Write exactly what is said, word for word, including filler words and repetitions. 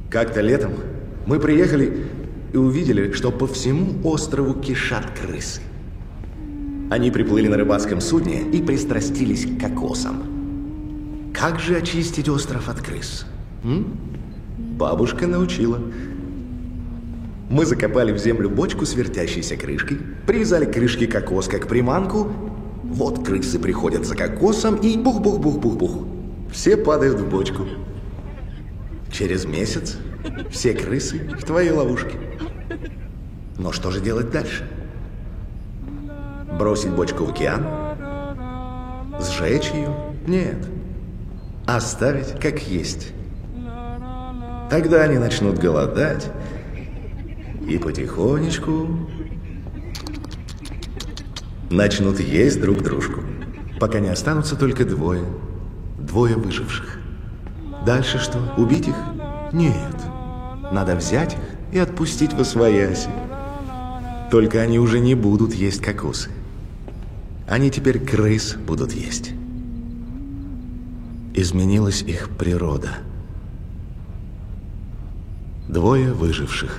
Как-то летом мы приехали и увидели, что по всему острову кишат крысы. Они приплыли на рыбацком судне и пристрастились к кокосам. Как же очистить остров от крыс? М? Бабушка научила. Мы закопали в землю бочку с вертящейся крышкой, привязали к крышке кокос как приманку. Вот крысы приходят за кокосом и бух-бух-бух-бух-бух. Все падают в бочку. Через месяц все крысы в твоей ловушке. Но что же делать дальше? Бросить бочку в океан? Сжечь ее? Нет. Оставить как есть. Тогда они начнут голодать и потихонечку начнут есть друг дружку, пока не останутся только двое, двое выживших. Дальше что? Убить их? Нет. Надо взять их и отпустить восвояси. Только они уже не будут есть кокосы. Они теперь крыс будут есть. Изменилась их природа. Двое выживших.